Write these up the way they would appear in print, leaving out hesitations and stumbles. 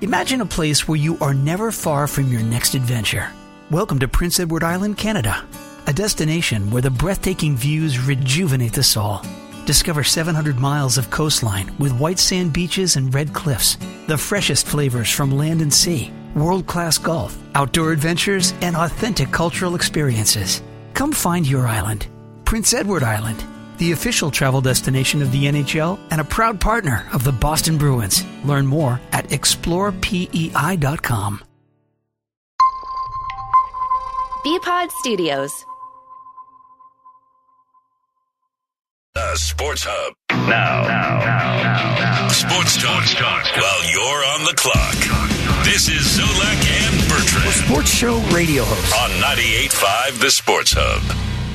Imagine a place where you are never far from your next adventure. Welcome to Prince Edward Island, Canada, a destination where the breathtaking views rejuvenate the soul. Discover 700 miles of coastline with white sand beaches and red cliffs, the freshest flavors from land and sea, world-class golf, outdoor adventures, and authentic cultural experiences. Come find your island. Prince Edward Island, the official travel destination of the NHL and a proud partner of the Boston Bruins. Learn more at explorepei.com. Bpod Studios. The Sports Hub. Now. Sports talk. While you're on the clock. This is Zolak and Bertrand. A sports show radio host. On 98.5 The Sports Hub.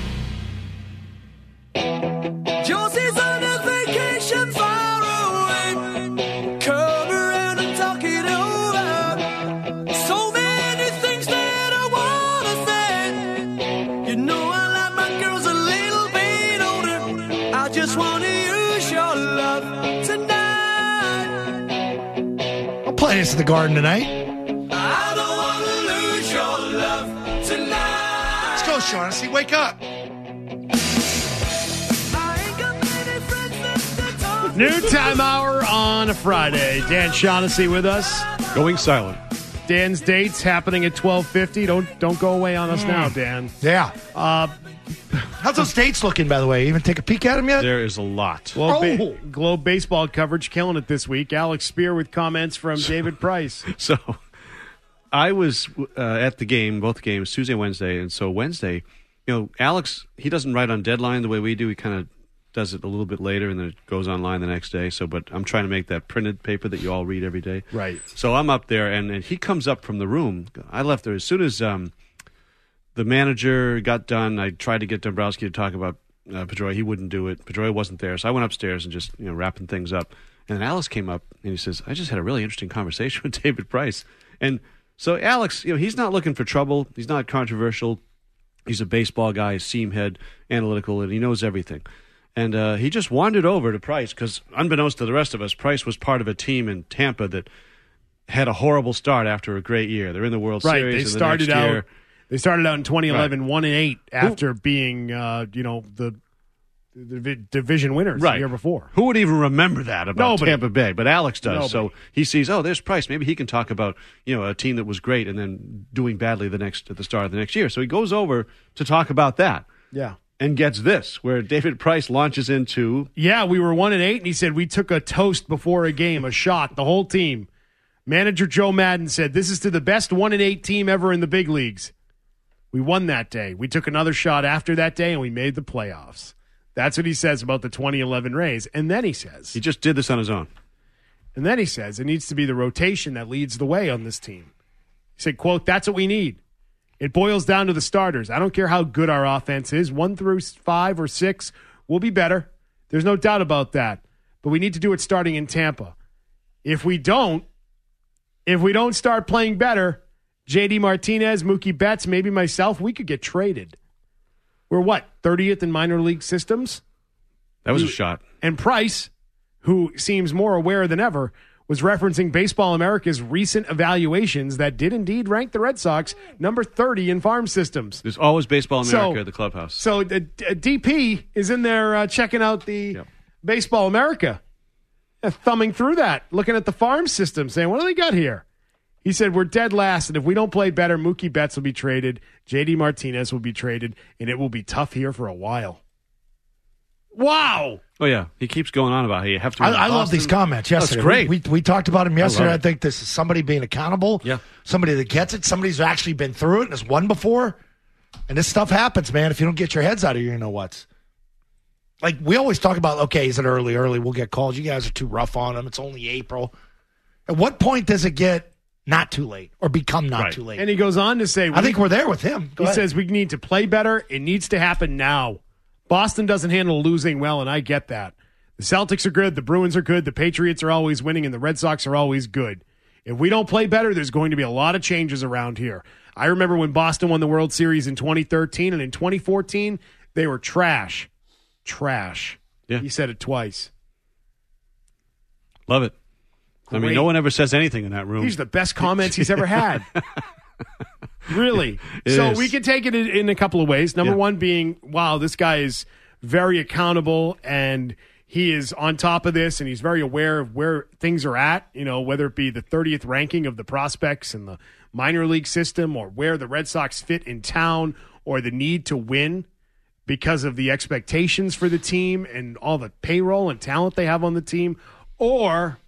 Josie's on a vacation far away. Come around and talk it over. So many things that I wanna say. You know I like my girls a little bit older. I just wanna use your love tonight. I'll play this in the Garden tonight. I don't wanna lose your love tonight. Let's go, Shaughnessy. Wake up. Noontime hour on a Friday. Dan Shaughnessy with us. Going silent. Dan's dates happening at 12:50. Don't go away on us now, Dan. Yeah. How's those dates looking, by the way? You even take a peek at them yet? There is a lot. Globe baseball coverage killing it this week. Alex Spear with comments from David Price. So I was at the game, both games, Tuesday, Wednesday. And so Wednesday, Alex, he doesn't write on deadline the way we do. He kind of does it a little bit later, and then it goes online the next day. But I'm trying to make that printed paper that you all read every day. Right. So I'm up there, and he comes up from the room. I left there as soon as the manager got done. I tried to get Dombrowski to talk about Pedroia. He wouldn't do it. Pedroia wasn't there, so I went upstairs and just wrapping things up. And then Alex came up, and he says, "I just had a really interesting conversation with David Price." And so Alex, he's not looking for trouble. He's not controversial. He's a baseball guy, seam head, analytical, and he knows everything. And he just wandered over to Price because, unbeknownst to the rest of us, Price was part of a team in Tampa that had a horrible start after a great year. They're in the World Series. They started out in 2011, 1-8 after being, the division winners the year before. Who would even remember that about Tampa Bay? But Alex does. Nobody. So he sees, there's Price. Maybe he can talk about a team that was great and then doing badly at the start of the next year. So he goes over to talk about that. Yeah. And gets this, where David Price launches into... Yeah, we were 1-8, and he said, we took a toast before a game, a shot, the whole team. Manager Joe Madden said, this is to the best 1-8 team ever in the big leagues. We won that day. We took another shot after that day, and we made the playoffs. That's what he says about the 2011 Rays. And then he says... He just did this on his own. And then he says, it needs to be the rotation that leads the way on this team. He said, quote, that's what we need. It boils down to the starters. I don't care how good our offense is. 1 through 5 or 6 will be better. There's no doubt about that. But we need to do it starting in Tampa. If we don't start playing better, JD Martinez, Mookie Betts, maybe myself, we could get traded. We're 30th in minor league systems? That was a shot. And Price, who seems more aware than ever, was referencing Baseball America's recent evaluations that did indeed rank the Red Sox number 30 in farm systems. There's always Baseball America at the clubhouse. So DP is in there checking out the Baseball America, thumbing through that, looking at the farm system, saying, what do they got here? He said, we're dead last, and if we don't play better, Mookie Betts will be traded, JD Martinez will be traded, and it will be tough here for a while. Wow. Oh, yeah. He keeps going on about how you have to. I love these comments yesterday. That's great. We talked about him yesterday. I think this is somebody being accountable. Yeah. Somebody that gets it. Somebody who's actually been through it and has won before. And this stuff happens, man. If you don't get your heads out of your you-know-whats. Like, we always talk about, okay, is it early? We'll get calls. You guys are too rough on them. It's only April. At what point does it get not too late or become not too late? And he goes on to say, I think we're there with him. He says we need to play better. It needs to happen now. Boston doesn't handle losing well, and I get that. The Celtics are good, the Bruins are good, the Patriots are always winning, and the Red Sox are always good. If we don't play better, there's going to be a lot of changes around here. I remember when Boston won the World Series in 2013, and in 2014, they were trash. Trash. Yeah. He said it twice. Love it. I mean, no one ever says anything in that room. These are the best comments he's ever had. Really. It So is. we can take it in a couple of ways. Number one being, wow, this guy is very accountable and he is on top of this and he's very aware of where things are at, whether it be the 30th ranking of the prospects in the minor league system or where the Red Sox fit in town or the need to win because of the expectations for the team and all the payroll and talent they have on the team, or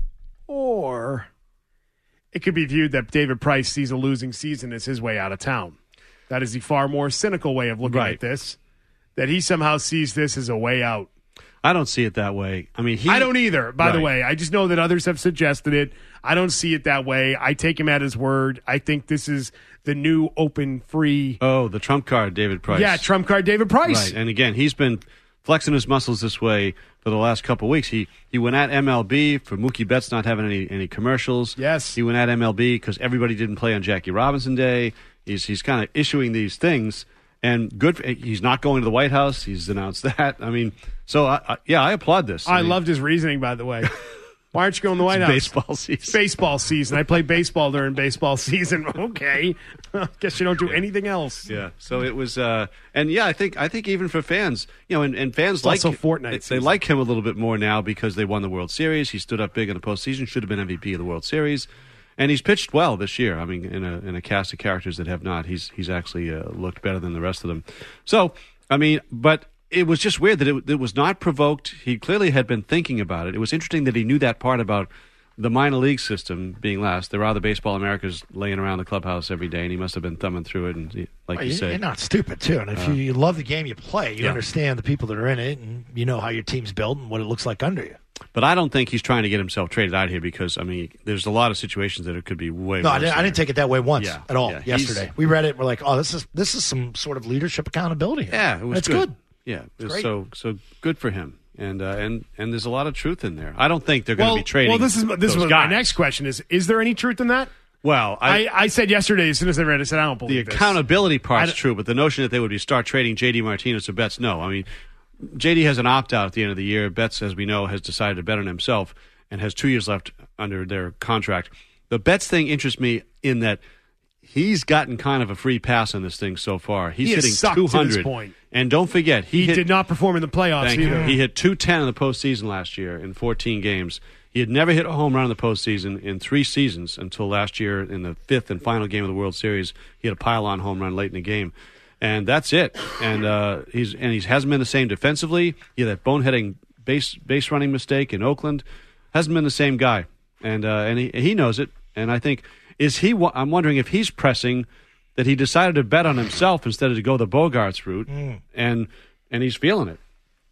it could be viewed that David Price sees a losing season as his way out of town. That is the far more cynical way of looking at this, that he somehow sees this as a way out. I don't see it that way. I mean, I don't either, by the way. I just know that others have suggested it. I don't see it that way. I take him at his word. I think this is the new open, free. Oh, the trump card, David Price. Yeah, trump card, David Price. Right. And again, he's been flexing his muscles this way for the last couple of weeks. He went at MLB for Mookie Betts not having any commercials. Yes. He went at MLB because everybody didn't play on Jackie Robinson Day. He's kind of issuing these things, and he's not going to the White House. He's announced that. I mean, so I applaud this. I loved his reasoning, by the way. Why aren't you going to the White House? Baseball season. Baseball season. I play baseball during baseball season. Okay. Guess you don't do anything else. Yeah. So it was, and yeah, I think even for fans, and fans It's like also Fortnite they season. like him a little bit more now because they won the World Series. He stood up big in the postseason. Should have been MVP of the World Series, and he's pitched well this year. I mean, in a cast of characters that have not, he's actually looked better than the rest of them. So I mean, but. It was just weird that it was not provoked. He clearly had been thinking about it. It was interesting that he knew that part about the minor league system being last. There are the Baseball Americas laying around the clubhouse every day, and he must have been thumbing through it. And you say, you're not stupid, too. And if you love the game you play, you understand the people that are in it, and you know how your team's built and what it looks like under you. But I don't think he's trying to get himself traded out here because, I mean, there's a lot of situations that it could be way No, worse. I didn't take it that way once at all Yeah, yesterday. We read it. We're like, oh, this is some sort of leadership accountability here. Yeah, it was It's good. Yeah, it was great. so good for him, and there's a lot of truth in there. I don't think they're going to be trading. Well, this is those my guys. next question: is there any truth in that? Well, I said yesterday as soon as I read it, I said I don't the believe this. accountability part's true, but the notion that they would start trading J.D. Martinez or Betts, no. I mean, J.D. has an opt-out at the end of the year. Betts, as we know, has decided to bet on himself and has 2 years left under their contract. The Betts thing interests me in that he's gotten kind of a free pass on this thing so far. He's He has hitting sucked to 200. this point. And don't forget, He did not perform in the playoffs Thank either. you. He hit 210 in the postseason last year in 14 games. He had never hit a home run in the postseason in 3 seasons until last year in the 5th and final game of the World Series. He had a pile-on home run late in the game. And that's it. And he hasn't been the same defensively. He had that boneheading base running mistake in Oakland. Hasn't been the same guy. And he knows it. And I think, I'm wondering if he's pressing that he decided to bet on himself instead of to go the Bogarts route, and he's feeling it.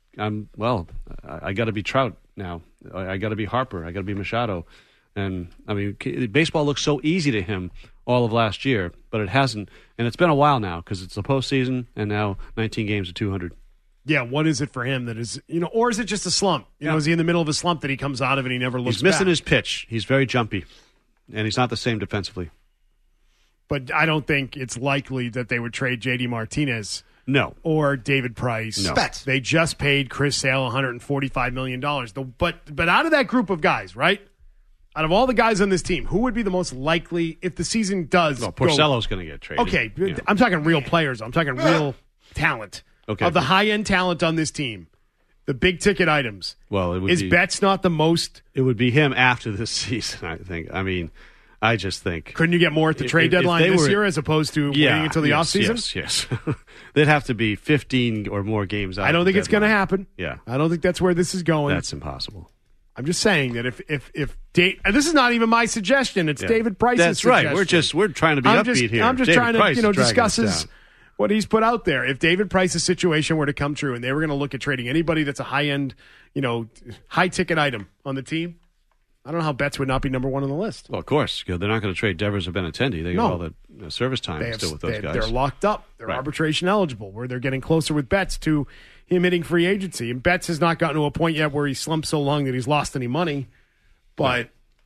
I got to be Trout now. I got to be Harper. I got to be Machado. And, I mean, baseball looks so easy to him all of last year, but it hasn't. And it's been a while now because it's the postseason, and now 19 games at 200. Yeah, what is it for him that is, or is it just a slump? Is he in the middle of a slump that he comes out of and he never looks He's missing back? his pitch. He's very jumpy, and he's not the same defensively. But I don't think it's likely that they would trade J.D. Martinez No. or David Price. No. Betts. They just paid Chris Sale $145 million. But out of that group of guys, right? Out of all the guys on this team, who would be the most likely if the season does Well, go? Porcello's going to get traded. Okay, Yeah. I'm talking real players. I'm talking real talent. Okay. Of the high-end talent on this team, the big-ticket items. Well, it would is be- Betts not the most? It would be him after this season, I think. I mean, I just think. Couldn't you get more at the trade If deadline they this were- year as opposed to waiting until the offseason? Yes. They'd have to be 15 or more games out. I don't of the think it's going to deadline. happen. Yeah. I don't think that's where this is going. That's impossible. I'm just saying that if and this is not even my suggestion, it's Yeah. David Price's That's right. suggestion. We're trying to be upbeat here. I'm just David trying Price to is dragging discuss us down. what he's put out there. If David Price's situation were to come true and they were going to look at trading anybody that's a high end, high ticket item on the team, I don't know how Betts would not be number one on the list. Well, of course. They're not going to trade Devers or Benintendi. They got all the service time still with those guys. They're locked up. They're Right. arbitration eligible, where they're getting closer with Betts to him hitting free agency. And Betts has not gotten to a point yet where he's slumped so long that he's lost any money. But,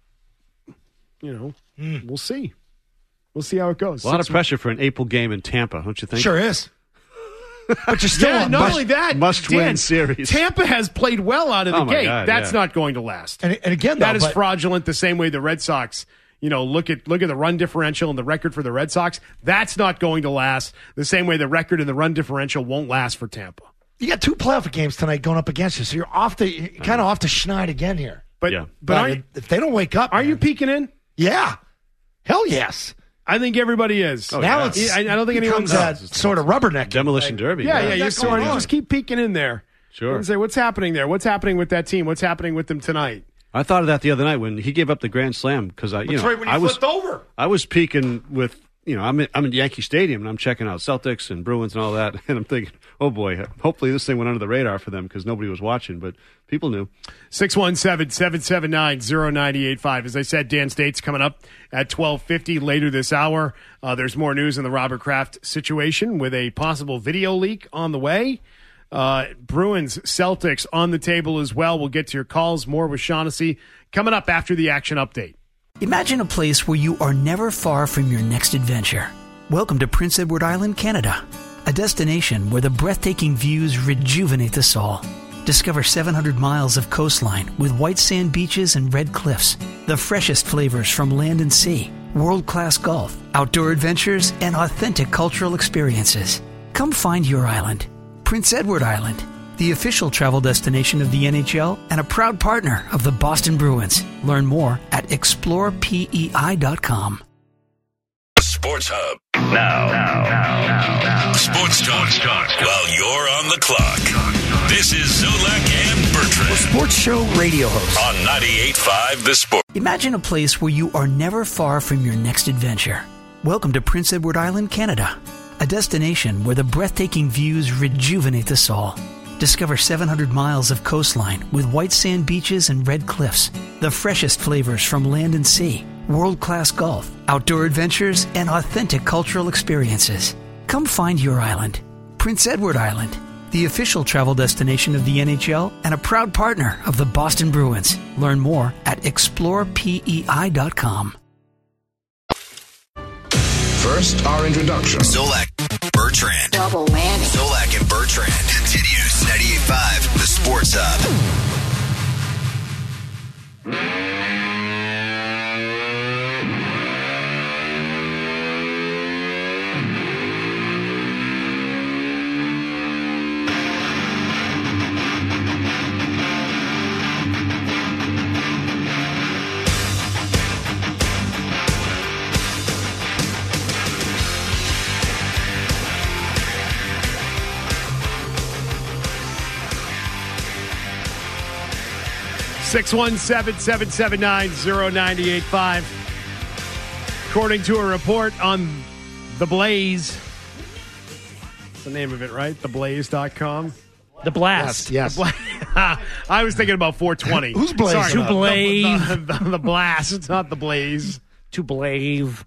we'll see. We'll see how it goes. A lot of pressure for an April game in Tampa, don't you think? Sure is. But you're still Yeah, on. not only that, must-win Dan, series. Tampa has played well out of the Oh, my gate. God, That's yeah. not going to last. And again, though, that is but- fraudulent the same way the Red Sox, look at the run differential and the record for the Red Sox. That's not going to last the same way the record and the run differential won't last for Tampa. You got 2 playoff games tonight going up against you, so you're kind of off the schneid again here. But Yeah. but if they don't wake up, are you man. peeking in? Yeah, hell yes. I think everybody is. Now yeah. it's I don't think anyone's becomes that sort of rubberneck. Demolition Derby. Yeah, What's you that sort going of on? just keep peeking in there. Sure. And say, what's happening there? What's happening with that team? What's happening with them tonight? I thought of that the other night when he gave up the grand slam because That's right when you flipped over. I was peeking with I'm in Yankee Stadium and I'm checking out Celtics and Bruins and all that, and I'm thinking, oh boy, hopefully this thing went under the radar for them because nobody was watching, but people knew. 617-779-0985. As I said, Dan State's coming up at 12:50 later this hour. There's more news in the Robert Kraft situation with a possible video leak on the way. Bruins, Celtics on the table as well. We'll get to your calls. More with Shaughnessy coming up after the action update. Imagine a place where you are never far from your next adventure. Welcome to Prince Edward Island, Canada, a destination where the breathtaking views rejuvenate the soul. Discover 700 miles of coastline with white sand beaches and red cliffs, the freshest flavors from land and sea, world-class golf, outdoor adventures, and authentic cultural experiences. Come find your island. Prince Edward Island, the official travel destination of the NHL and a proud partner of the Boston Bruins. Learn more at explorepei.com. Sports Hub. Now. Sports talk. While you're on the clock. This is Zolak and Bertrand Sports show radio host. on 98.5 The Sport. Imagine a place where you are never far from your next adventure. Welcome to Prince Edward Island, Canada, a destination where the breathtaking views rejuvenate the soul. Discover 700 miles of coastline with white sand beaches and red cliffs, the freshest flavors from land and sea, world-class golf, outdoor adventures, and authentic cultural experiences. Come find your island. Prince Edward Island, the official travel destination of the NHL and a proud partner of the Boston Bruins. Learn more at explorepei.com. First, our introduction. Zolak, Bertrand. Double whammy. Zolak and Bertrand. Continues 98.5, The Sports Hub. Six 617-779-0985. According to a report on The Blaze, that's the name of it, right? TheBlaze.com. The Blast. Yes. I was thinking about 420. Who's blazing Sorry, up? To blaze. The Blast, not The Blaze. To blave.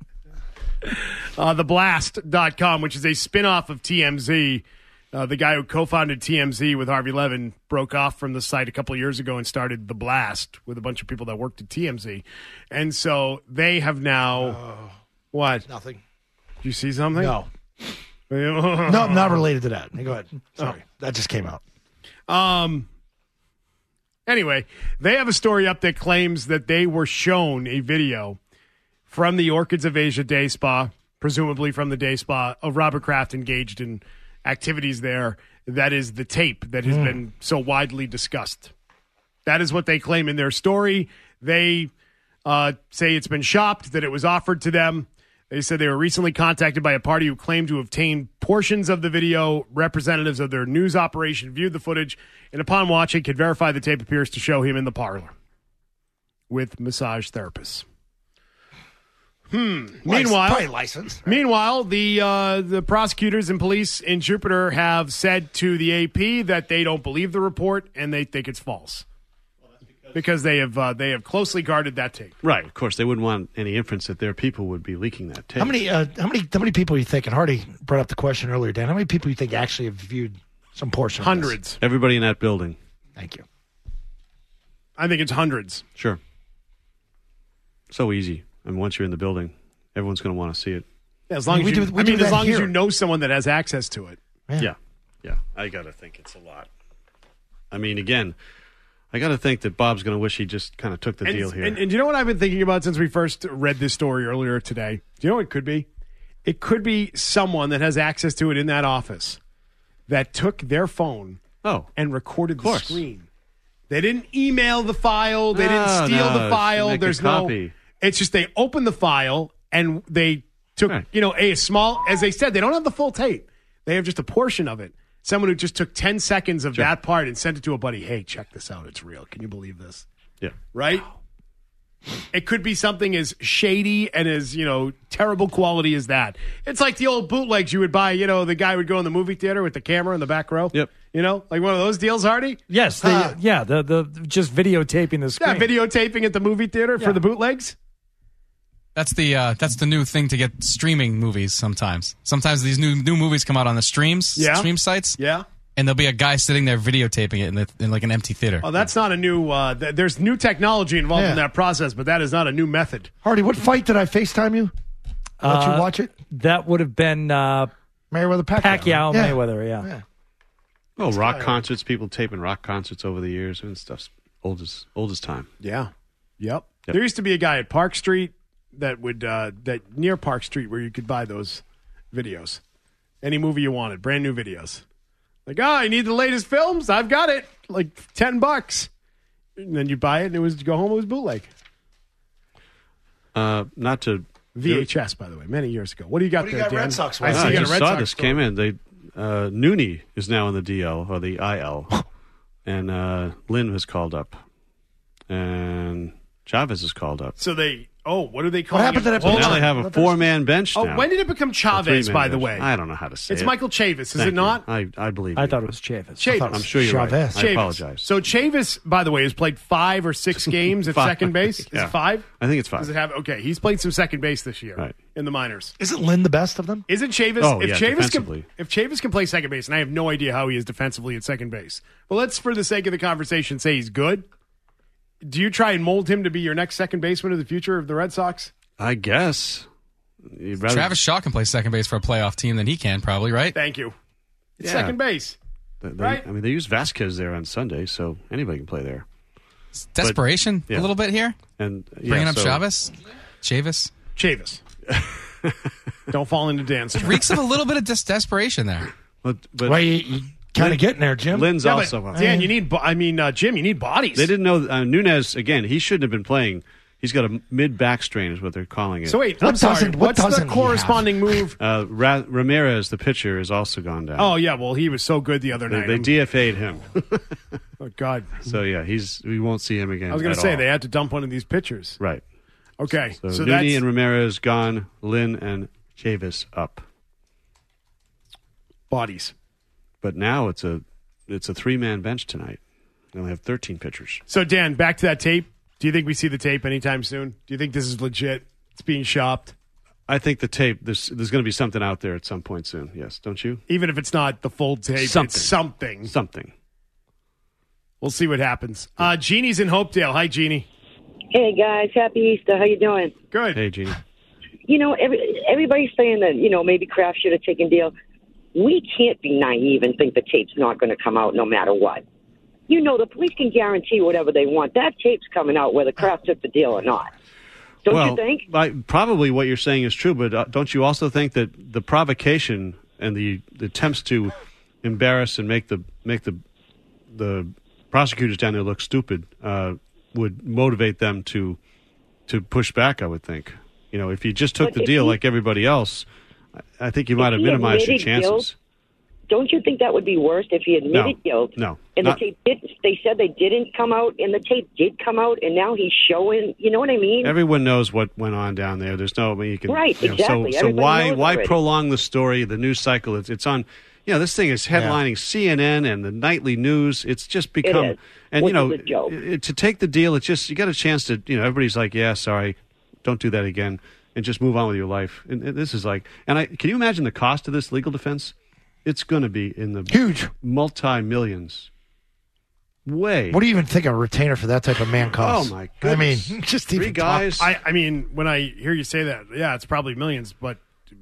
TheBlast.com, which is a spinoff of TMZ. The guy who co-founded TMZ with Harvey Levin broke off from the site a couple of years ago and started The Blast with a bunch of people that worked at TMZ. And so they have now... what? Nothing. Did you see something? No. No, not related to that. Go ahead. Sorry. That just came out. Anyway, they have a story up that claims that they were shown a video from the Orchids of Asia Day Spa, presumably from the Day Spa, of Robert Kraft engaged in activities there. That is the tape that has been so widely discussed. That is what they claim in their story. They say it's been shopped, that it was offered to them. They said they were recently contacted by a party who claimed to obtain portions of the video. Representatives of their news operation viewed the footage and upon watching could verify the tape appears to show him in the parlor with massage therapists. Meanwhile, Probably licensed. Meanwhile, the prosecutors and police in Jupiter have said to the AP that they don't believe the report and they think it's false because they have closely guarded that tape. Right, of course, they wouldn't want any inference that their people would be leaking that tape. How many people you think? And Hardy brought up the question earlier, Dan. How many people you think actually have viewed some portion? of this? Hundreds. Everybody in that building. Thank you. I think it's hundreds. Sure. So easy. I mean, once you're in the building, everyone's going to want to see it. Yeah, as long as we you, do that as long as here. you know someone that has access to it. Yeah. I got to think it's a lot. I mean, again, I got to think that Bob's going to wish he just kind of took the deal here. And you know what I've been thinking about since we first read this story earlier today? Do you know what it could be? It could be someone that has access to it in that office that took their phone and recorded the screen. They didn't email the file. They didn't steal the file. There's no. It's just they opened the file and they took, a small, as they said, they don't have the full tape. They have just a portion of it. Someone who just took 10 seconds of that part and sent it to a buddy. Hey, check this out. It's real. Can you believe this? Yeah. Right? Wow. It could be something as shady and as, terrible quality as that. It's like the old bootlegs you would buy, the guy would go in the movie theater with the camera in the back row. Yep. Like one of those deals, Hardy? Yes. The just videotaping the screen. Yeah, videotaping at the movie theater for the bootlegs. That's the new thing to get streaming movies sometimes. Sometimes these new movies come out on the stream sites. Yeah. And there'll be a guy sitting there videotaping it in like an empty theater. Oh, that's not a new there's new technology involved in that process, but that is not a new method. Hardy, what fight did I FaceTime you? Let you watch it? That would have been Mayweather Pacquiao Mayweather, yeah. Oh, rock concerts, people taping rock concerts over the years. I mean, stuff's old as time. Yeah. Yep. There used to be a guy at Park Street that would that near Park Street where you could buy those videos. Any movie you wanted, brand new videos. Like, I need the latest films. I've got it. Like $10. And then you buy it and you go home, it was bootleg. Not to VHS, by the way, many years ago. What do you got there, Dan? Red Sox I see I you got just a Red saw Sox this story. came in. They Nooney is now in the DL or the IL, and Lynn has called up, and Chavez is called up. So what do they call What happened to that So now they have a 4-man bench now. when did it become Chavez, by the bench. way? I don't know how to say It's it. Michael Chavis, is Thank it not? you. I believe I you. thought it was Chavis. Chavis. I'm sure you're Chavez. right. I apologize. So Chavis, by the way, has played 5 or 6 games at second base. Is it 5? I think it's 5. Does it have? Okay, he's played some second base this year in the minors. Isn't Lynn the best of them? Isn't Chavis? Oh, if yeah, Chavis can play second base, and I have no idea how he is defensively at second base. But let's, for the sake of the conversation, say he's good. Do you try and mold him to be your next second baseman of the future of the Red Sox? I guess. Travis Shaw can play second base for a playoff team than he can, probably, right? Thank you. It's Yeah. second base. Right? I mean, they use Vasquez there on Sunday, so anybody can play there. It's desperation yeah. a little bit here. And Bringing up Chavis. Chavis. Don't fall into Dan's trap. Reeks of a little bit of desperation there. But Well, you kind of getting there, Jim. Lynn's also. Dan, you need. Jim, you need bodies. They didn't know Nunez again. He shouldn't have been playing. He's got a mid-back strain, is what they're calling it. So wait, I'm sorry. What's the corresponding move? Ramirez, the pitcher, has also gone down. Oh yeah, well he was so good the other night. They DFA'd him. Oh God. So yeah, we won't see him again. I was going to say they had to dump one of these pitchers. Right. Okay. So So Nunez that's and Ramirez gone. Lynn and Chavis up. bodies. But now it's a 3-man bench tonight. They only have 13 pitchers. So Dan, back to that tape. Do you think we see the tape anytime soon? Do you think this is legit? It's being shopped? I think the tape, there's going to be something out there at some point soon. Yes, don't you? Even if it's not the full tape, it's something. Something. We'll see what happens. Jeannie's in Hopedale. Hi, Jeannie. Hey, guys. Happy Easter. How you doing? Good. Hey, Jeannie. Everybody's saying that, maybe Kraft should have taken deal. We can't be naive and think the tape's not going to come out no matter what. The police can guarantee whatever they want. That tape's coming out whether Kraft took the deal or not. Don't you think? Probably what you're saying is true, but don't you also think that the provocation and the attempts to embarrass and make the prosecutors down there look stupid would motivate them to push back, I would think. If you just took the deal like everybody else, I think you might have minimized your chances. Guilt, don't you think that would be worse if he admitted guilt? No. And the tape they said they didn't come out, and the tape did come out, and now he's showing. You know what I mean? Everyone knows what went on down there. There's no way you can. Right, exactly. So Everybody knows why already. prolong the story? The news cycle. It's on. This thing is headlining CNN and the nightly news. It's just become. It is. And Which is a joke. to take the deal, it's just you got a chance to. Everybody's like, yeah, sorry, don't do that again, and just move on with your life. And this is like, can you imagine the cost of this legal defense? It's going to be in the huge multi-millions. Way. What do you even think a retainer for that type of man costs? Oh my goodness! I mean, just 3 even guys. I mean, when I hear you say that, yeah, it's probably millions. But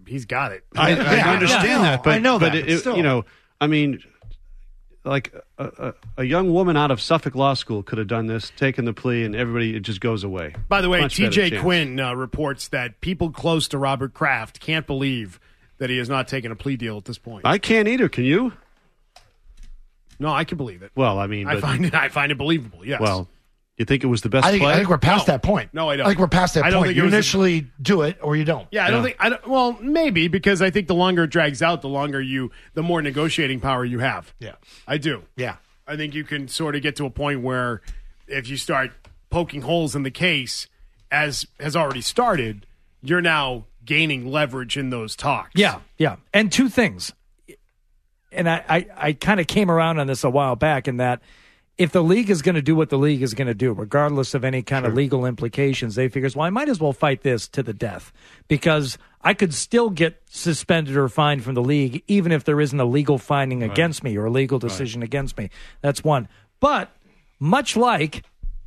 he's got it. I understand that, but I know that, but but still. you know, I mean, like a young woman out of Suffolk Law School could have done this, taken the plea, and everybody, it just goes away. By the way, Much better TJ chance. Quinn reports that people close to Robert Kraft can't believe that he has not taken a plea deal at this point. I can't either. Can you? No, I can believe it. Well, I mean, I find it believable. Yes. Well, you think it was the best I play? think we're past that point. No, I don't. I think we're past that I don't point. think it You was initially do it or you don't. Yeah, I don't think. Well, maybe because I think the longer it drags out, the more negotiating power you have. Yeah, I do. Yeah, I think you can sort of get to a point where if you start poking holes in the case, as has already started, you're now gaining leverage in those talks. Yeah. And two things. And I kind of came around on this a while back in that if the league is going to do what the league is going to do, regardless of any kind of legal implications, they figures, well, I might as well fight this to the death because I could still get suspended or fined from the league even if there isn't a legal finding against me or a legal decision against me. That's one. But much like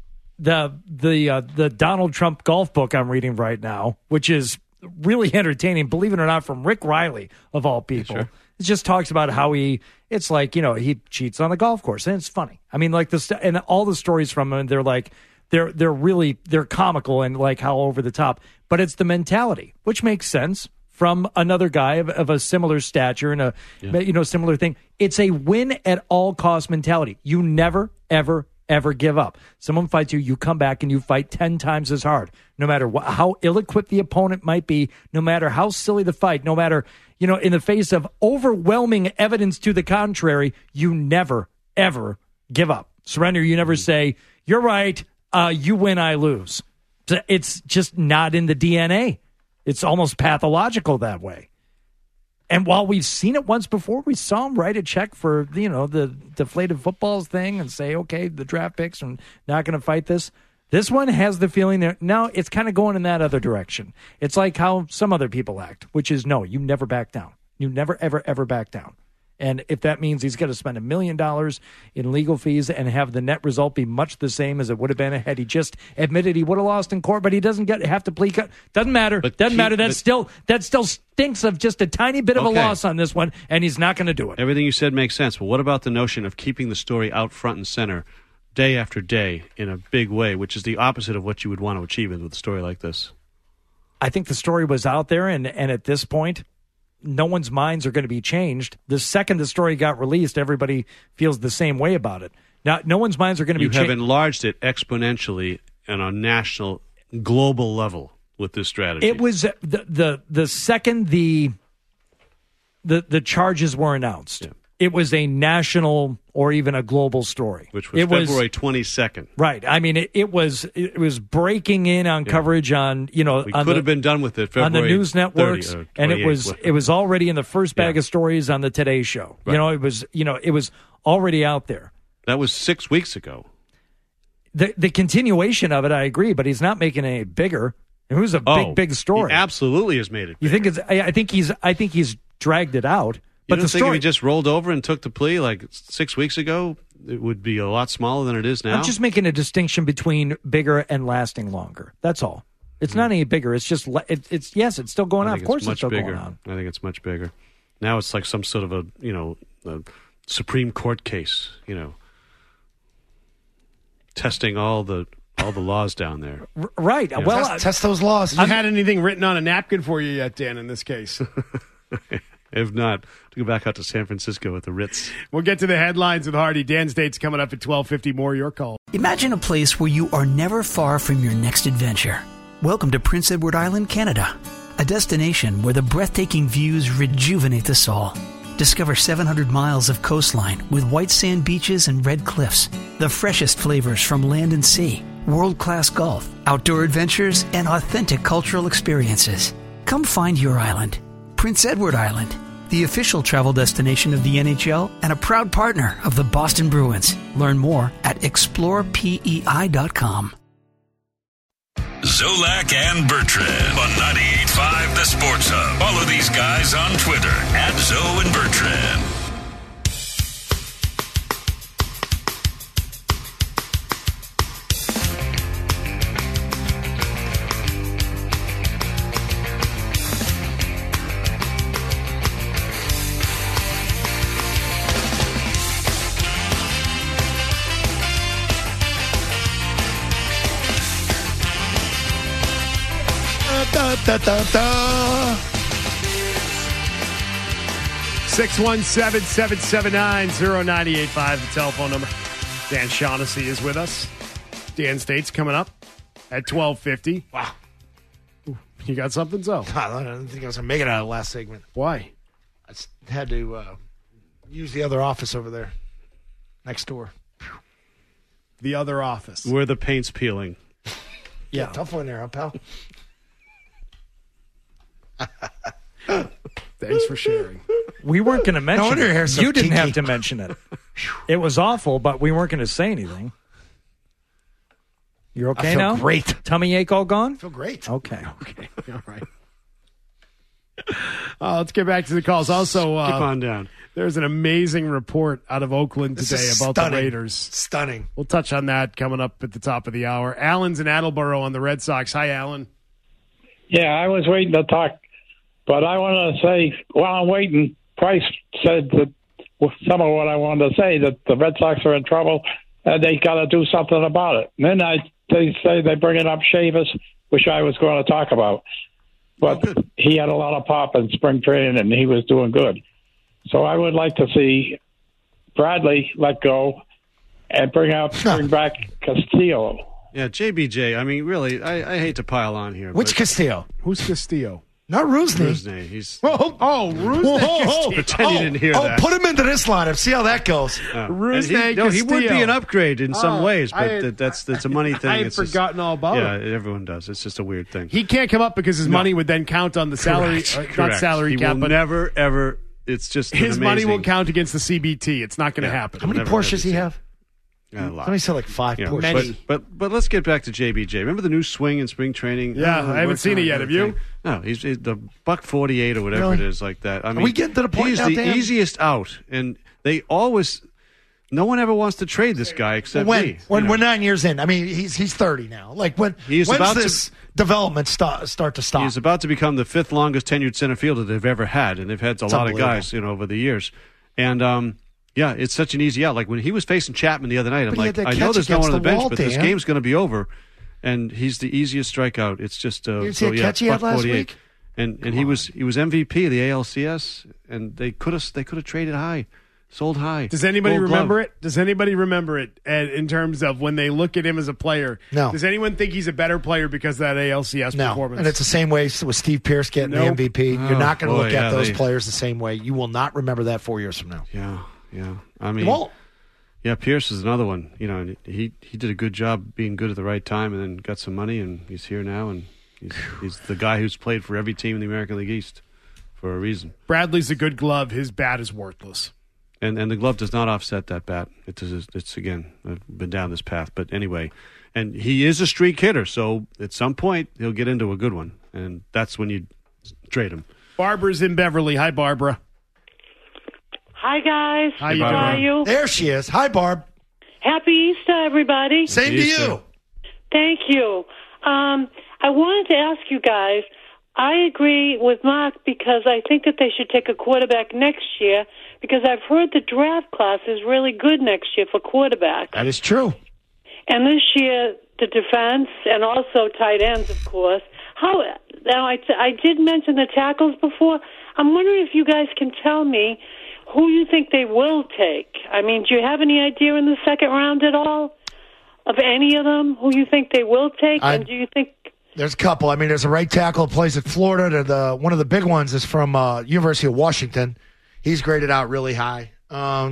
the Donald Trump golf book I'm reading right now, which is really entertaining, believe it or not, from Rick Riley, of all people. Sure. It just talks about how it's like, he cheats on the golf course, and it's funny. I mean, like and all the stories from him, they're like, they're comical and like how over the top, but it's the mentality, which makes sense from another guy of a similar stature and similar thing. It's a win at all cost mentality. You never, ever give up. Someone fights you, you come back and you fight 10 times as hard, no matter how ill-equipped the opponent might be, no matter how silly the fight, no matter, in the face of overwhelming evidence to the contrary, you never, ever give up. Surrender, you never say, you're right, you win, I lose. It's just not in the DNA. It's almost pathological that way. And while we've seen it once before, we saw him write a check for, the deflated footballs thing and say, okay, the draft picks, I'm not going to fight this. This one has the feeling that now it's kind of going in that other direction. It's like how some other people act, which is no, you never back down. You never, ever back down. And if that means he's going to spend $1 million in legal fees and have the net result be much the same as it would have been had he just admitted he would have lost in court, but he doesn't have to plea. Doesn't matter. That still stinks of just a tiny bit of a loss on this one, and he's not going to do it. Everything you said makes sense. But what about the notion of keeping the story out front and center day after day in a big way, which is the opposite of what you would want to achieve with a story like this? I think the story was out there, and at this point, no one's minds are going to be changed. The second the story got released, everybody feels the same way about it. Now, no one's minds are going to be changed. You have enlarged it exponentially on a national, global level with this strategy. It was the second the charges were announced. Yeah. It was a national or even a global story. Which was February 22nd. Right. I mean, it was breaking in on coverage on, we could have been done with it February on the news networks, 30, and it was already in the first bag of stories on the Today Show. Right. It was already out there. That was 6 weeks ago. The continuation of it, I agree, but he's not making it any bigger. It was a big story. He absolutely has made it bigger. You think I think he's dragged it out. But the story, if he just rolled over and took the plea like 6 weeks ago, it would be a lot smaller than it is now? I'm just making a distinction between bigger and lasting longer. That's all. It's not any bigger. It's just, it's still going on. Of course it's still going on. I think it's much bigger. Now it's like some sort of a Supreme Court case, testing all the laws down there. Right. Yeah. Well, test those laws. Have you had anything written on a napkin for you yet, Dan, in this case? If not, to go back out to San Francisco with the Ritz. We'll get to the headlines with Hardy. Dan's Date's coming up at 12:50. More your call. Imagine a place where you are never far from your next adventure. Welcome to Prince Edward Island, Canada, a destination where the breathtaking views rejuvenate the soul. Discover 700 miles of coastline with white sand beaches and red cliffs, the freshest flavors from land and sea, world-class golf, outdoor adventures, and authentic cultural experiences. Come find your island. Prince Edward Island, the official travel destination of the NHL and a proud partner of the Boston Bruins. Learn more at explorepei.com. Zolak and Bertrand on 98.5 The Sports Hub. Follow these guys on Twitter at Zo and Bertrand. Da-da-da-da-da. 617-779-0985, the telephone number. Dan Shaughnessy is with us. Dan State's coming up at 12:50. Wow. Ooh, you got something, so? I don't think I was going to make it out of the last segment. Why? I just had to use the other office over there next door. The other office. Where the paint's peeling. Yeah, tough one there, huh, pal? Thanks for sharing. We weren't going to mention wonder your hair's it. so You didn't kinky. have to mention it. It was awful, but we weren't going to say anything. You're okay I feel now? great. Tummy ache all gone? I feel great. Okay. Okay, all right. Let's get back to the calls. Also, Keep on down. there's an amazing report out of Oakland This today is about stunning. the Raiders. Stunning. We'll touch on that coming up at the top of the hour. Alan's in Attleboro on the Red Sox. Hi, Alan. Yeah, I was waiting to talk, but I want to say while I'm waiting, Price said that some of what I wanted to say, that the Red Sox are in trouble and they got to do something about it. And then they say they're bringing up Chavis, which I was going to talk about. But he had a lot of pop in spring training and he was doing good. So I would like to see Bradley let go and bring back Castillo. Yeah, JBJ. I mean, really, I hate to pile on here. Which but Castillo? Who's Castillo? Not Rusney. Rusney. He's Rusney. pretend you didn't hear that. Put him into this lineup. See how that goes. Rusney he would be Castillo. an upgrade in some ways, but I- that's a money thing. I had It's just- forgotten all about yeah, it. everyone does. It's just a weird thing. He can't come up because his money would then count on the salary, not Correct. salary He cap, will but never, ever. It's just an his money will amazing- count against the CBT. It's not going to happen. How many Never Porsches had he to have? A lot. Somebody said like 5 Yeah, Porsches. but let's get back to JBJ. Remember the new swing in spring training? Yeah, I haven't worked seen on it yet. Have you? No, he's the $148 or whatever Really? it is, like that. I mean, we getting to the point he's now, the Dan? easiest out, and they always. No one ever wants to trade this guy except me. When we're 9 years in, I mean, he's 30 now. Like when's about to- this development start to stop? He's about to become the 5th longest tenured center fielder they've ever had, and they've had a lot of guys, over the years. And yeah, it's such an easy out. Like when he was facing Chapman the other night, I'm But he like, had that I know catch there's no one on the against the bench, wall, but this Dan. game's going to be over. And he's the easiest strikeout. It's just You see the catch he had last $148. week? And he was MVP of the ALCS, and they could have traded high, sold high. Does anybody Gold remember glove. it? Does anybody remember it in terms of when they look at him as a player? No. Does anyone think he's a better player because of that ALCS No, performance? and it's the same way with Steve Pierce getting Nope. the MVP. You're not going to boy, look yeah, at those they- players the same way. You will not remember that 4 years from now. Yeah. I You mean, won't. yeah, Pierce is another one. And he did a good job being good at the right time, and then got some money, and he's here now, and he's the guy who's played for every team in the American League East for a reason. Bradley's a good glove. His bat is worthless. And the glove does not offset that bat. It's again, I've been down this path, but anyway, and he is a streak hitter, so at some point he'll get into a good one, and that's when you trade him. Barbara's in Beverly. Hi, Barbara. Hi, guys. Hi, How are you? There she is. Hi, Barb. Happy Easter, everybody. Same to you. Thank you. I wanted to ask you guys, I agree with Mark because I think that they should take a quarterback next year because I've heard the draft class is really good next year for quarterback. That is true. And this year, the defense and also tight ends, of course. Now, I did mention the tackles before. I'm wondering if you guys can tell me who you think they will take. I mean, do you have any idea in the second round at all of any of them who you think they will take? And do you think... There's a couple. I mean, there's a right tackle who plays at Florida. One of the big ones is from University of Washington. He's graded out really high. I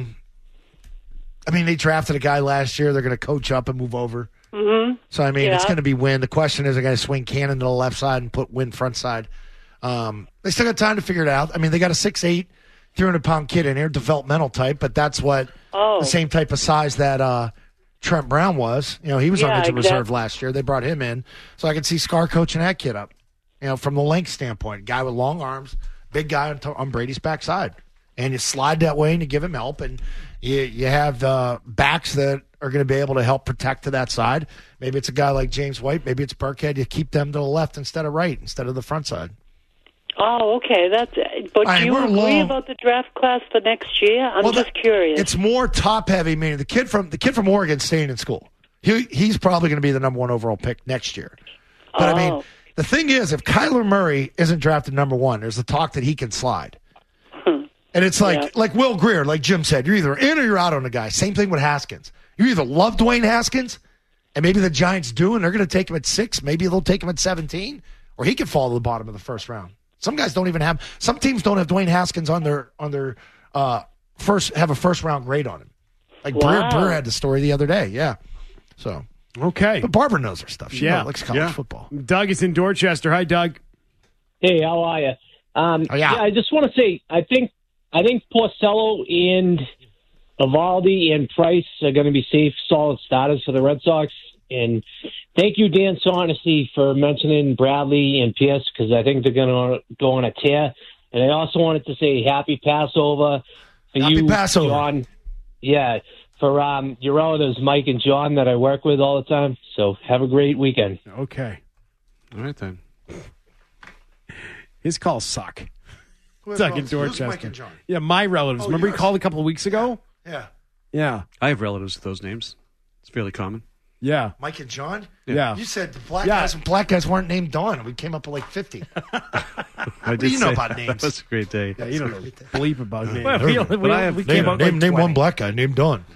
mean, they drafted a guy last year. They're going to coach up and move over. Mm-hmm. So, I mean, it's Yeah. going to be Wynn. The question is, they're going to swing Cannon to the left side and put Wynn front side. They still got time to figure it out. I mean, they got a 6'8", 300-pound kid in here, developmental type, but that's what the same type of size that Trent Brown was. He was on injured reserve last year. They brought him in. So I can see Scar coaching that kid up, from the length standpoint. Guy with long arms, big guy on Brady's backside. And you slide that way and you give him help. And you have backs that are going to be able to help protect to that side. Maybe it's a guy like James White. Maybe it's Burkhead. You keep them to the left instead of right, instead of the front side. Oh, okay. But All do you right, we're agree long. about the draft class for next year? I'm just curious. It's more top heavy, meaning the kid from Oregon staying in school. He's probably going to be the number one overall pick next year. But I mean, The thing is, if Kyler Murray isn't drafted number 1, there's the talk that he can slide. And it's like Will Greer, like Jim said, you're either in or you're out on the guy. Same thing with Haskins. You either love Dwayne Haskins, and maybe the Giants do, and they're going to take him at 6. Maybe they'll take him at 17, or he could fall to the bottom of the first round. Some guys don't even have. Some teams don't have Dwayne Haskins on their first round grade on him. Like Brewer had the story the other day. Yeah. So okay, but Barbara knows her stuff. She likes college football. Doug is in Dorchester. Hi, Doug. Hey, how are you? I just want to say I think Porcello and Evaldi and Price are going to be safe, solid starters for the Red Sox. And thank you, Dan Shaughnessy, for mentioning Bradley and Pierce, because I think they're going to go on a tear. And I also wanted to say happy Passover for you, John. Yeah, for your relatives, Mike and John, that I work with all the time. So have a great weekend. Okay. All right, then. His calls suck. Doug in Dorchester. Mike and John? Yeah, my relatives. Remember he called a couple of weeks ago? Yeah. Yeah. I have relatives with those names. It's fairly common. Yeah. Mike and John? Yeah. You said the black guys weren't named Don. We came up with like 50. I did you know say about names. That was a great day. Yeah, you don't know bleep about names. We came up name one black guy named Don.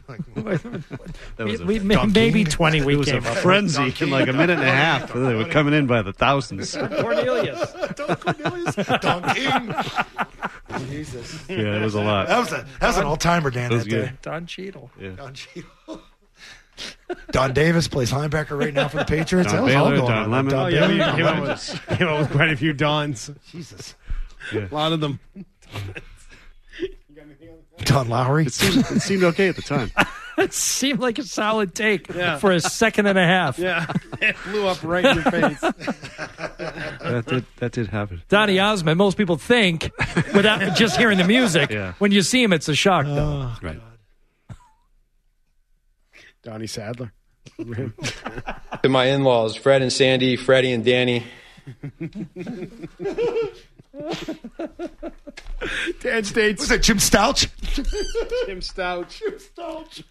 Maybe 20 we came up with. Frenzy in like a minute and a half. They were coming in by the thousands. Cornelius. Don Cornelius. Don King. Jesus. Yeah, it was a lot. That was an all-timer, Dan, that day. Don Cheadle. Yeah. Don Cheadle. Don Davis plays linebacker right now for the Patriots. Don That was all Baylor, going Don on. Lemon. Don Oh, yeah, Baylor, he Don Lemon. came up with quite a few Dons. Jesus. Yeah. A lot of them. Don Lowry. It seemed okay at the time. It seemed like a solid take for a second and a half. Yeah, it blew up right in your face. That did happen. Donny Osmond, most people think, without just hearing the music, Yeah. when you see him, it's a shock, though. Right. Donnie Sadler. To my in-laws, Fred and Sandy, Freddie and Danny. Dan States. Was it Jim Stouch? Jim Stouch. Jim Stouch.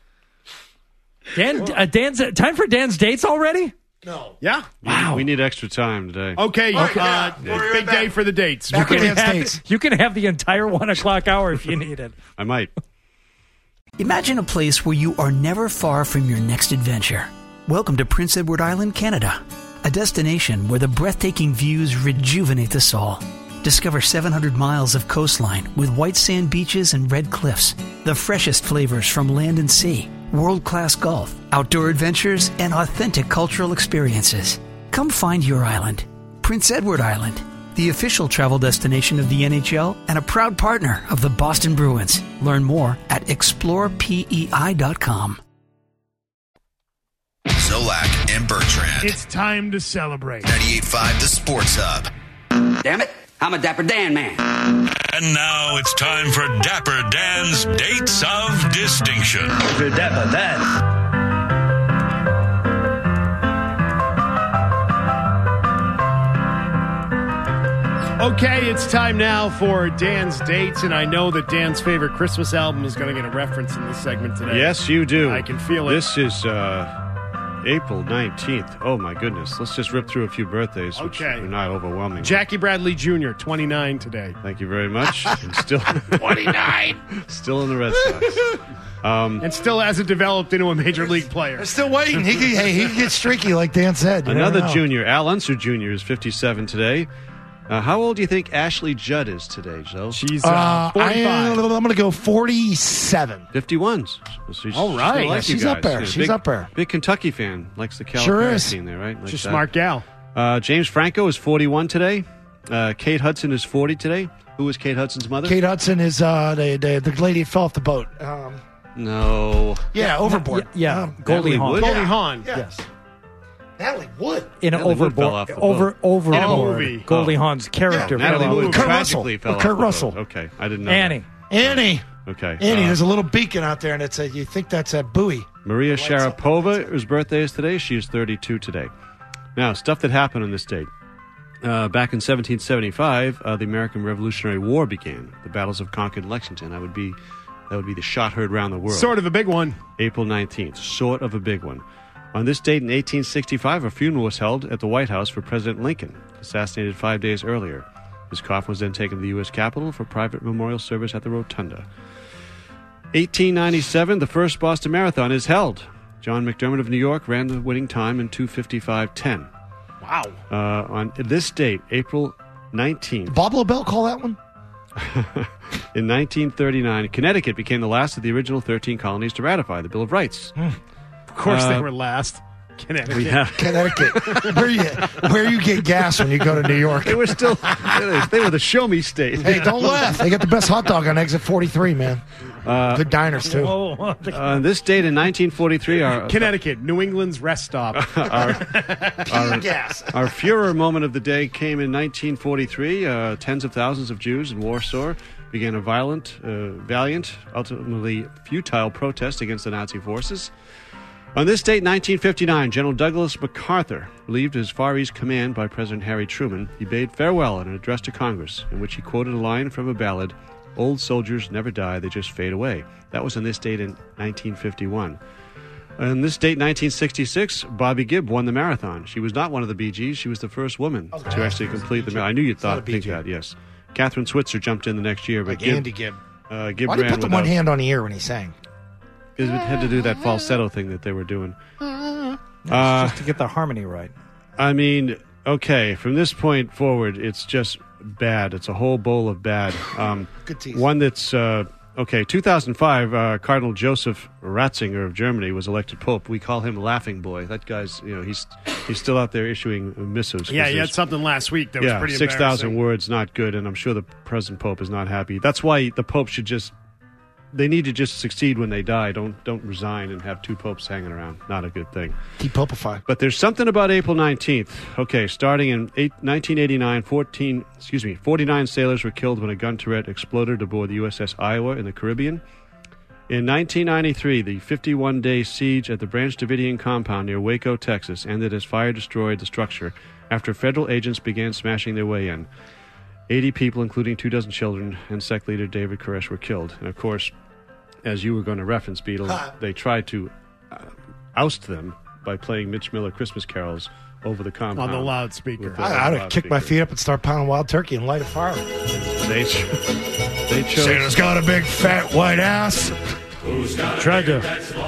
Dan's time for Dan's dates already? No. Yeah. Wow. We need extra time today. Okay. Yeah. Big day for the dates. Back with Dan's dates. You can have the entire 1 o'clock hour if you need it. I might. Imagine a place where you are never far from your next adventure. Welcome to Prince Edward Island, Canada, a destination where the breathtaking views rejuvenate the soul. Discover 700 miles of coastline with white sand beaches and red cliffs, the freshest flavors from land and sea, world-class golf, outdoor adventures, and authentic cultural experiences. Come find your island. Prince Edward Island, the official travel destination of the NHL and a proud partner of the Boston Bruins. Learn more at explorepei.com. Zolak and Bertrand. It's time to celebrate. 98.5 The Sports Hub. Damn it, I'm a Dapper Dan man. And now it's time for Dapper Dan's Dates of Distinction. Dapper Dan. Okay, it's time now for Dan's dates, and I know that Dan's favorite Christmas album is going to get a reference in this segment today. Yes, you do. I can feel it. This is April 19th. Oh, my goodness. Let's just rip through a few birthdays, which Okay. are not overwhelming. Jackie Bradley Jr., 29 today. Thank you very much. And still 29. Still in the Red Sox. And still hasn't developed into a major league player. They're still waiting. He can get streaky, like Dan said. You Another never know. junior, Al Unser Jr., is 57 today. How old do you think Ashley Judd is today, Joe? She's 45. I'm going to go 47. 51. So All right. like She's you up guys. there. Yeah, She's up there. Big Kentucky fan. Likes the Sure California is. team there, right? Like She's a that. smart gal. James Franco is 41 today. Kate Hudson is 40 today. Who is Kate Hudson's mother? Kate Hudson is the lady that fell off the boat. No. Yeah, overboard. Goldie Natalie Hawn. Wood? Goldie Hawn. Yes. Natalie Wood. In an Natalie Wood fell off overboard. the boat. In a Overboard. movie. Goldie Hawn's character. Yeah, Natalie fell Wood off. Kurt tragically Russell. fell off Kurt the Russell. boat. Okay, I didn't know. Annie. Annie. That. Okay. Annie, there's a little beacon out there, and it's you think that's a buoy. Maria Sharapova, whose birthday is today. She is 32 today. Now, stuff that happened on this date. Back in 1775, the American Revolutionary War began. The battles of Concord and Lexington. That would be the shot heard around the world. Sort of a big one. April 19th. Sort of a big one. On this date in 1865, a funeral was held at the White House for President Lincoln, assassinated 5 days earlier. His coffin was then taken to the U.S. Capitol for private memorial service at the Rotunda. 1897, the first Boston Marathon is held. John McDermott of New York ran the winning time in 2:55:10. Wow. On this date, April 19th. Bob Lobel call that one? In 1939, Connecticut became the last of the original 13 colonies to ratify the Bill of Rights. Of course they were last. Connecticut. Yeah. Connecticut. Where you get gas when you go to New York. They were still, they were the show me state. Hey, don't laugh. They got the best hot dog on exit 43, man. Good diners, too. On this date in 1943, Connecticut, New England's rest stop. Our Führer moment of the day came in 1943. Tens of thousands of Jews in Warsaw began a valiant, ultimately futile protest against the Nazi forces. On this date, 1959, General Douglas MacArthur relieved his Far East command by President Harry Truman. He bade farewell in an address to Congress, in which he quoted a line from a ballad, "Old soldiers never die, they just fade away." That was on this date in 1951. On this date, 1966, Bobby Gibb won the marathon. She was not one of the Bee Gees. She was the first woman to actually complete the marathon. I knew you'd think that, yes. Catherine Switzer jumped in the next year. But Andy Gibb. Gibb Why did he ran put the one hand on the ear when he sang? It had to do that falsetto thing that they were doing. Just to get the harmony right. I mean, okay, from this point forward, it's just bad. It's a whole bowl of bad. Good tease. One that's, 2005, Cardinal Joseph Ratzinger of Germany was elected Pope. We call him Laughing Boy. That guy's, he's still out there issuing missives. Yeah, he had something last week that was pretty 6,000 words, not good, and I'm sure the present Pope is not happy. That's why the Pope should they need to just succeed when they die. Don't resign and have two popes hanging around. Not a good thing. Depopify. But there's something about April 19th. Okay, starting in 1989, 49 sailors were killed when a gun turret exploded aboard the USS Iowa in the Caribbean. In 1993, the 51-day siege at the Branch Davidian compound near Waco, Texas, ended as fire destroyed the structure after federal agents began smashing their way in. 80 people, including 24 children, and sect leader David Koresh were killed. And, of course, as you were going to reference, Beetle, they tried to oust them by playing Mitch Miller Christmas carols over the compound. On the loudspeaker. I'd have kicked my feet up and start pounding wild turkey and light a fire. They chose... Santa's got a big fat white ass. Tried to...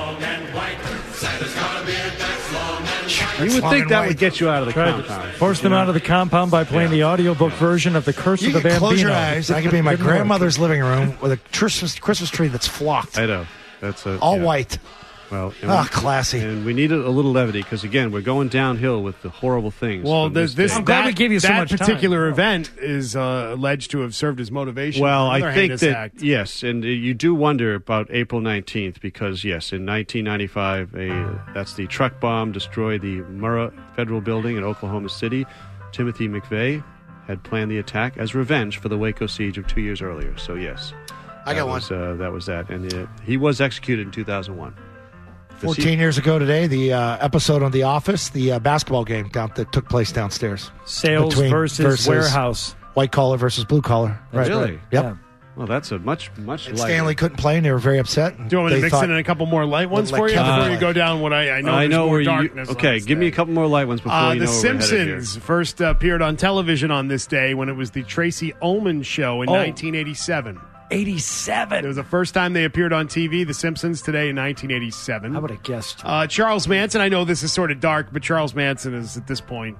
You would think that would get you out of the compound. Force them out of the compound by playing the audiobook version of The Curse of the Bambino. Close your eyes. I could be in my grandmother's living room with a Christmas tree that's flocked. I know. That's all white. Well, classy. And we needed a little levity because, again, we're going downhill with the horrible things. Well, I'm glad we gave you so much time. That particular event is alleged to have served as motivation. Well, for I think that, act. yes, and you do wonder about April 19th because, yes, in 1995, that's the truck bomb destroyed the Murrah Federal Building in Oklahoma City. Timothy McVeigh had planned the attack as revenge for the Waco siege of 2 years earlier. So, yes. I got one. That was that. And he was executed in 2001. 14 years ago today, the episode on The Office, the basketball game that took place downstairs. Sales versus warehouse. White collar versus blue collar. Right. Really? Right. Yep. Yeah. Well, that's a much and lighter. Stanley couldn't play, and they were very upset. Do you want me to mix in a couple more light ones for you before you go down what I know there's more darkness? Okay, give me a couple more light ones before you know The Simpsons first appeared on television on this day when it was the Tracy Ullman Show in 1987. 87. It was the first time they appeared on TV, The Simpsons, today in 1987. I would have guessed. Charles Manson, I know this is sort of dark, but Charles Manson is, at this point,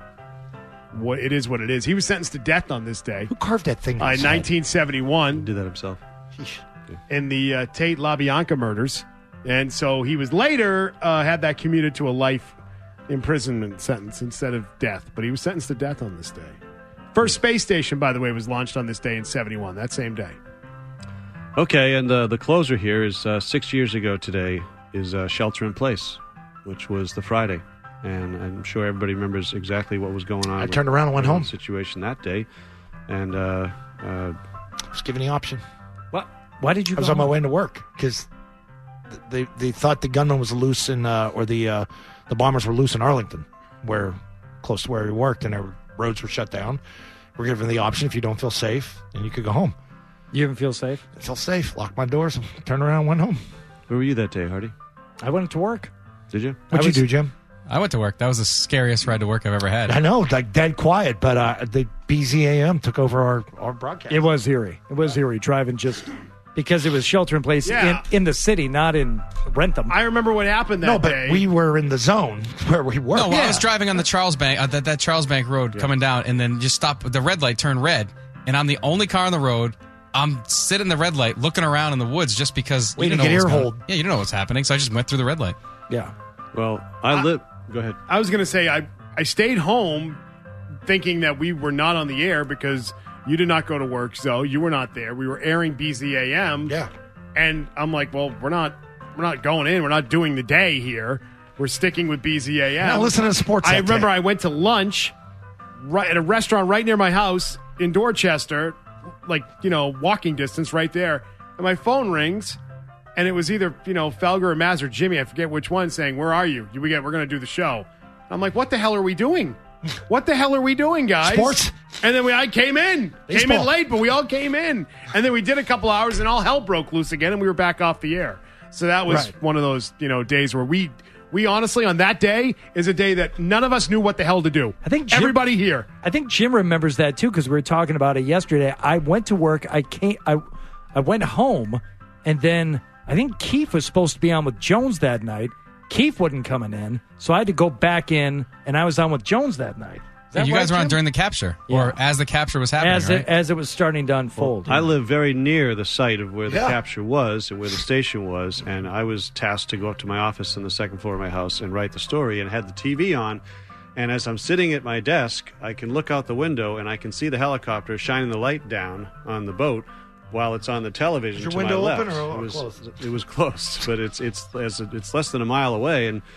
what it is what it is. He was sentenced to death on this day. Who carved that thing? In 1971. Did that himself. In the Tate LaBianca murders. And so he was later had that commuted to a life imprisonment sentence instead of death. But he was sentenced to death on this day. First space station, by the way, was launched on this day in 71, that same day. Okay, and the closer here is 6 years ago today is Shelter in Place, which was the Friday. And I'm sure everybody remembers exactly what was going on. I turned around and went home. Situation that day. And I was given the option. What? Why did you go I was on my home? way into work because they thought the gunman was loose in, or the bombers were loose in Arlington, close to where we worked, and our roads were shut down. We're given the option if you don't feel safe, then you could go home. You didn't feel safe? I felt safe. Locked my doors, turned around, and went home. Where were you that day, Hardy? I went to work. Did you? What'd you do, Jim? I went to work. That was the scariest ride to work I've ever had. I know, like dead quiet, but the BZAM took over our broadcast. It was eerie. It was eerie driving just because it was shelter in place in the city, not in Rentham. I remember what happened that day. No, but we were in the zone where we were. No, I was driving on the Charles Bank, that Charles Bank Road coming down, and then just stopped. The red light turned red, and I'm the only car on the road. I'm sitting in the red light, looking around in the woods, just because you didn't know what's going on. Yeah, you don't know what's happening, so I just went through the red light. Yeah. Well, Go ahead. I was going to say, I stayed home thinking that we were not on the air because you did not go to work, so you were not there. We were airing BZAM. Yeah. And I'm like, well, we're not going in. We're not doing the day here. We're sticking with BZAM. Now listen to sports. I remember I went to lunch right at a restaurant right near my house in Dorchester, like, walking distance right there. And my phone rings. And it was either, Felger or Maz or Jimmy, I forget which one, saying, "Where are you? We're going to do the show." I'm like, what the hell are we doing? What the hell are we doing, guys? Sports. And then I came in. Baseball. Came in late, but we all came in. And then we did a couple hours, and all hell broke loose again, and we were back off the air. So that was one of those, days where we honestly, on that day, is a day that none of us knew what the hell to do. I think everybody here. I think Jim remembers that, too, because we were talking about it yesterday. I went to work. I went home, and then I think Keith was supposed to be on with Jones that night. Keith wasn't coming in, so I had to go back in, and I was on with Jones that night. You guys were on during the capture, or as the capture was happening, as it was starting to unfold. Well, I live very near the site of where the capture was and where the station was, and I was tasked to go up to my office on the second floor of my house and write the story, and had the TV on. And as I'm sitting at my desk, I can look out the window, and I can see the helicopter shining the light down on the boat while it's on the television. Was your window my left. open or closed? It was closed, but it's less than a mile away, and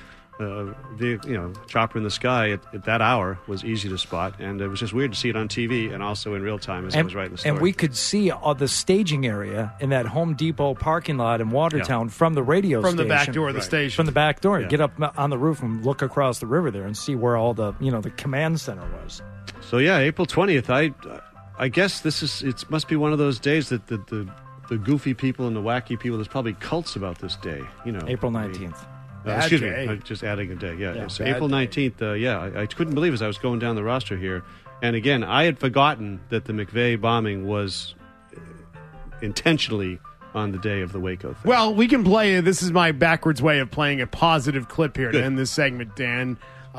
the chopper in the sky at that hour was easy to spot, and it was just weird to see it on TV and also in real time as I was writing the story. And we could see the staging area in that Home Depot parking lot in Watertown from the radio station. From the back door of the station. From the back door. Get up on the roof and look across the river there and see where all the the command center was. So April 20th, I guess it must be one of those days that the goofy people and the wacky people, there's probably cults about this day. April 19th. Excuse me, just adding a day. Yeah. So April 19th, I couldn't believe as I was going down the roster here. And again, I had forgotten that the McVeigh bombing was intentionally on the day of the Waco thing. Well, we can play, this is my backwards way of playing a positive clip here to end this segment, Dan.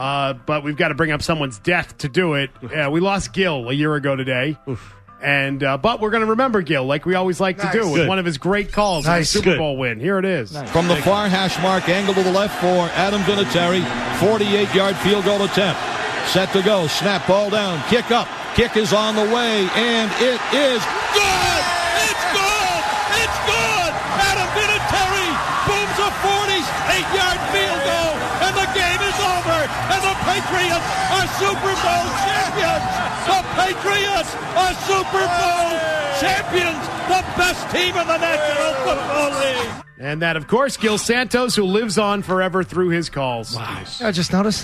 But we've got to bring up someone's death to do it. We lost Gil a year ago today. Oof. And but we're going to remember Gil like we always like to do with one of his great calls in the Super Bowl win. Here it is. From the far hash mark, angle to the left for Adam Vinatieri, 48-yard field goal attempt. Set to go, snap, ball down, kick up. Kick is on the way, and it is good! It's good! It's good! Adam Vinatieri booms a 48-yard field goal, and the game is over, and the Patriots are Super Bowl champions! The Patriots are Super Bowl champions, the best team in the National Football League. And that, of course, Gil Santos, who lives on forever through his calls. Wow. I just noticed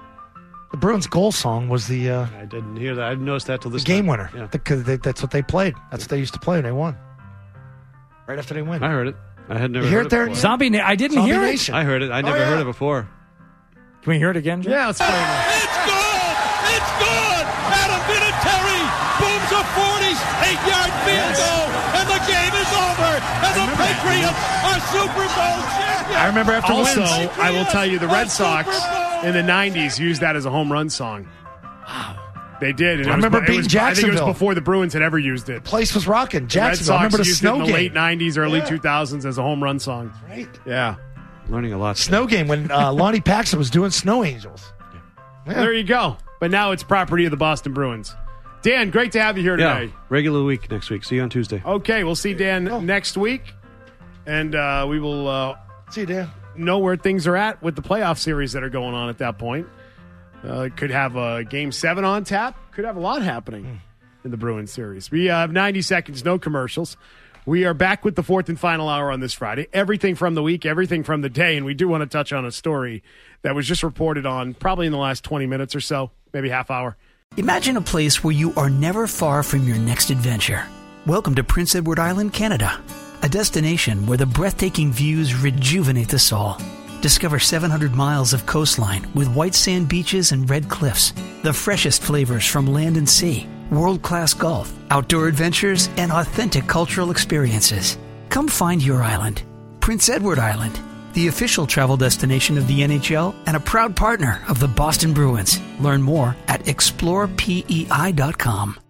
the Bruins goal song was the... I didn't hear that. I didn't notice that till this game time. winner. Yeah. Because that's what they played. That's what they used to play when they won. Right after they win. I heard it. I had never heard heard it there? before. I didn't Zombie hear Nation. I heard it. I never heard it before. Can we hear it again, Jim? Yeah, let's play it. It's good! It's good! Adam Vinatieri booms a 48-yard field goal, and the game is over, and the Patriots are Super Bowl champions. I remember after Also, wins. I will tell you, the Red Sox in the 90s used that as a home run song. Wow. They did. And I remember beating I think Jacksonville. it was before the Bruins had ever used it. The place was rocking. The Red Jacksonville. I Sox remember the used snow it in the game. late 90s, early 2000s as a home run song. Right. Yeah. Learning a lot. Snow game when Lonnie Paxson was doing Snow Angels. Yeah. There you go. But now it's property of the Boston Bruins. Dan, great to have you here today. Yeah, regular week next week. See you on Tuesday. Okay, we'll see Dan next week. And we will see you, Dan. Know where things are at with the playoff series that are going on at that point. Could have a Game 7 on tap. Could have a lot happening in the Bruins series. We have 90 seconds, no commercials. We are back with the fourth and final hour on this Friday. Everything from the week, everything from the day. And we do want to touch on a story that was just reported on probably in the last 20 minutes or so, maybe half hour. Imagine a place where you are never far from your next adventure. Welcome to Prince Edward Island, Canada, a destination where the breathtaking views rejuvenate the soul. Discover 700 miles of coastline with white sand beaches and red cliffs, the freshest flavors from land and sea, world-class golf, outdoor adventures, and authentic cultural experiences. Come find your island. Prince Edward Island, the official travel destination of the NHL and a proud partner of the Boston Bruins. Learn more at explorepei.com.